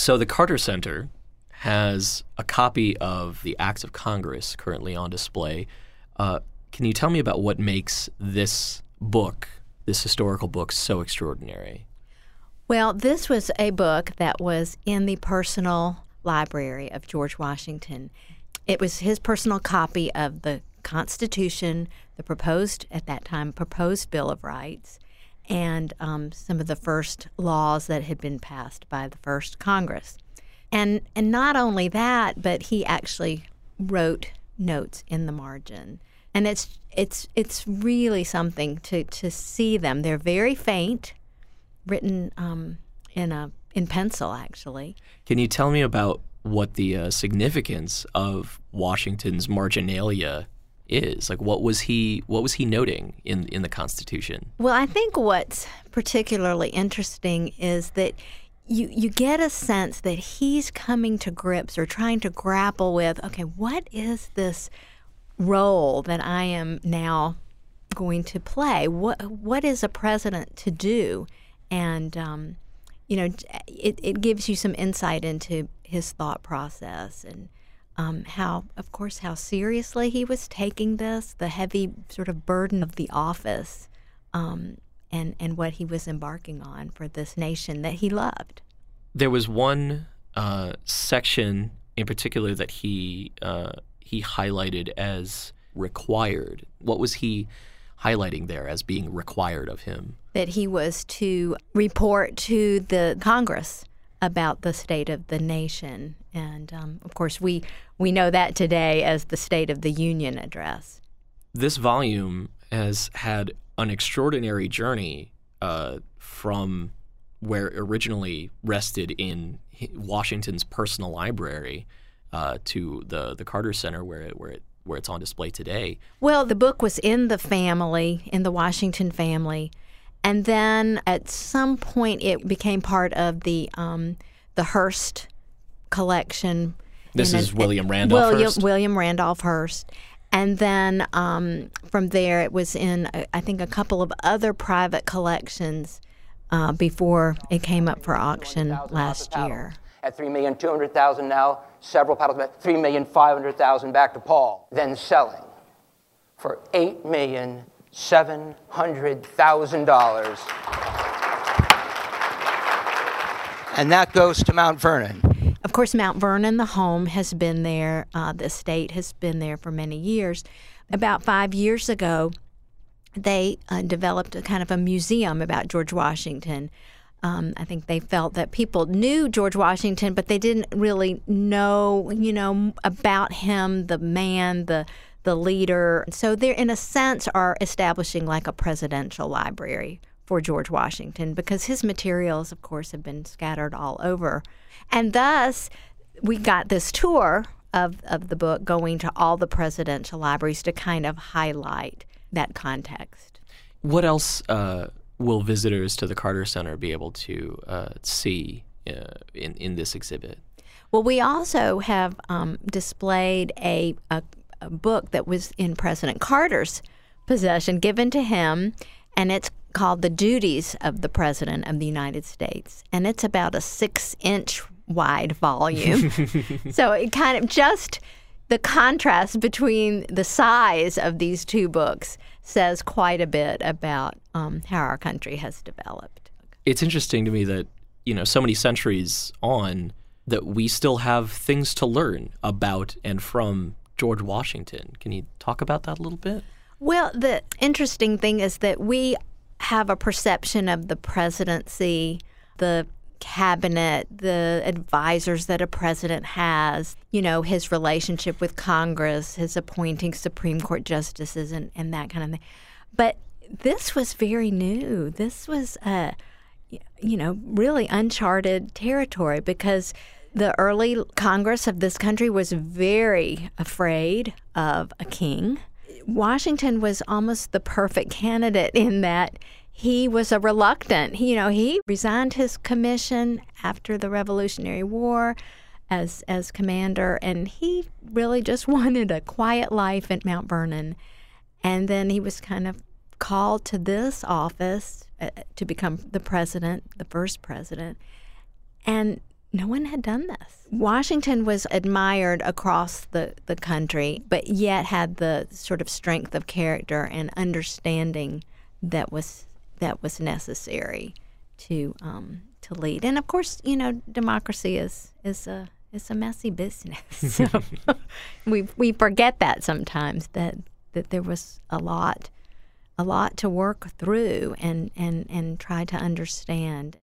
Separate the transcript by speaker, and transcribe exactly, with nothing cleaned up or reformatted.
Speaker 1: So the Carter Center has a copy of the Acts of Congress currently on display. Uh, can you tell me about what makes this book, this historical book, so extraordinary?
Speaker 2: Well, this was a book that was in the personal library of George Washington. It was his personal copy of the Constitution, the proposed, at that time, proposed Bill of Rights, and um, some of the first laws that had been passed by the first Congress. And and not only that, but he actually wrote notes in the margin. And it's it's it's really something to, to see them. They're very faint, written um, in a in pencil, actually.
Speaker 1: Can you tell me about what the uh, significance of Washington's marginalia is? Like, what was he what was he noting in in the Constitution?
Speaker 2: Well, I think what's particularly interesting is that you you get a sense that he's coming to grips or trying to grapple with, okay, what is this role that I am now going to play? What what is a president to do? And um, you know, it it gives you some insight into his thought process and um, how, of course, how seriously he was taking this, the heavy sort of burden of the office, um, and and what he was embarking on for this nation that he loved.
Speaker 1: There was one uh, section in particular that he uh, he highlighted as required. What was he highlighting there as being required of him?
Speaker 2: That he was to report to the Congress about the state of the nation. And, um, of course, we, we know that today as the State of the Union Address.
Speaker 1: This volume has had an extraordinary journey uh, from where it originally rested in Washington's personal library uh, to the, the Carter Center where it, where it where it's on display today.
Speaker 2: Well, the book was in the family, in the Washington family, and then at some point it became part of the um, the Hearst collection.
Speaker 1: This
Speaker 2: and
Speaker 1: is
Speaker 2: it,
Speaker 1: William Randolph
Speaker 2: William,
Speaker 1: Hearst?
Speaker 2: William Randolph Hearst. And then um, from there it was in, I think, a couple of other private collections uh, before it came up for auction last year.
Speaker 3: At three million two hundred thousand dollars now, several paddles, three million five hundred thousand dollars back to Paul, then selling for eight million seven hundred thousand dollars. And that goes to Mount Vernon.
Speaker 2: Of course, Mount Vernon, the home, has been there. Uh, the estate has been there for many years. About five years ago, they uh, developed a kind of a museum about George Washington. Um, I think they felt that people knew George Washington, but they didn't really know, you know, about him, the man, the the leader. So they, in a sense, are establishing like a presidential library for George Washington because his materials, of course, have been scattered all over. And thus, we got this tour of, of the book going to all the presidential libraries to kind of highlight that context.
Speaker 1: What else uh, will visitors to the Carter Center be able to uh, see uh, in, in this exhibit?
Speaker 2: Well, we also have um, displayed a, a, a book that was in President Carter's possession, given to him, and it's called The Duties of the President of the United States. And it's about a six-inch wide volume. So it kind of just the contrast between the size of these two books says quite a bit about um, how our country has developed.
Speaker 1: It's interesting to me that, you know, so many centuries on, that we still have things to learn about and from George Washington. Can you talk about that a little bit?
Speaker 2: Well, the interesting thing is that we have a perception of the presidency, the cabinet, the advisors that a president has, you know, his relationship with Congress, his appointing Supreme Court justices and, and that kind of thing. But this was very new. This was, uh, you know, really uncharted territory because the early Congress of this country was very afraid of a king. Washington was almost the perfect candidate in that he was a reluctant. He, you know, he resigned his commission after the Revolutionary War as as commander, and he really just wanted a quiet life at Mount Vernon. And then he was kind of called to this office uh, to become the president, the first president. And no one had done this. Washington was admired across the, the country, but yet had the sort of strength of character and understanding that was that was necessary to um, to lead. And of course, you know, democracy is is a is a messy business. So we we forget that sometimes, that that there was a lot a lot to work through and and and try to understand.